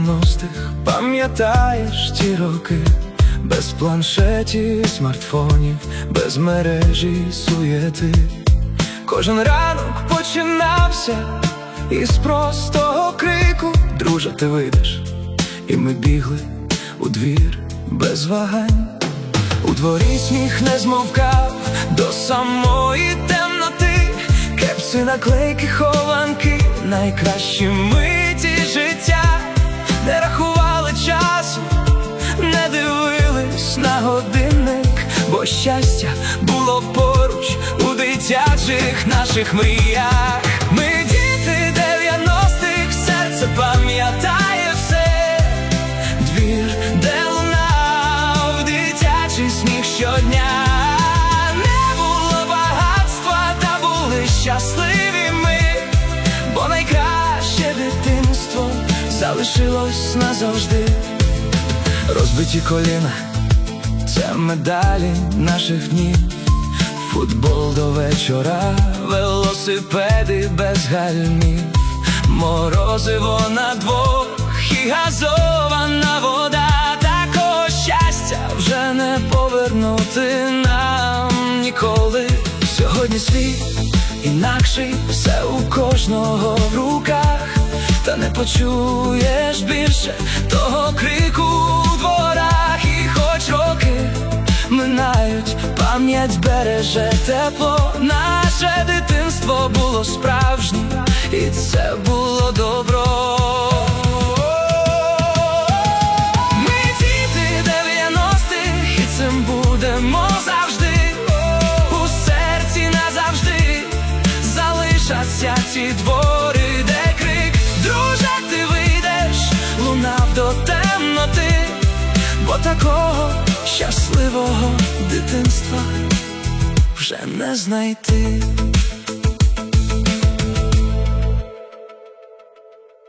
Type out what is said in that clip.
90-х, пам'ятаєш ті роки? Без планшетів, смартфонів, без мережі, суєти. Кожен ранок починався із простого крику: друже, ти вийдеш? І ми бігли у двір без вагань. У дворі сміх не змовкав до самої темноти. Кепси, наклейки, хованки, найкращі миті життя. Не рахували часу, не дивились на годинник, бо щастя було поруч у дитячих наших мріях. Ми діти 90-х, серце пам'ятає все. Двір, де лунав дитячий сміх щодня. Не було багатства, та були щасливі ми, бо найкраще дитинство залишилось назавжди. Розбиті коліна – це медалі наших днів. Футбол до вечора, велосипеди без гальмів. Морозиво на двох і газована вода. Такого щастя вже не повернути нам ніколи. Сьогодні світ інакший, все у кожного в руках. Та не почуєш більше того крику у дворах. І хоч роки минають, пам'ять береже тепло. Наше дитинство було справжнім, і це було добро. Ми діти 90-х, і цим будемо завжди. У серці назавжди залишаться ці двори, де крик: друже, ти вийдеш? Лунав до темноти, бо такого щасливого дитинства вже не знайти.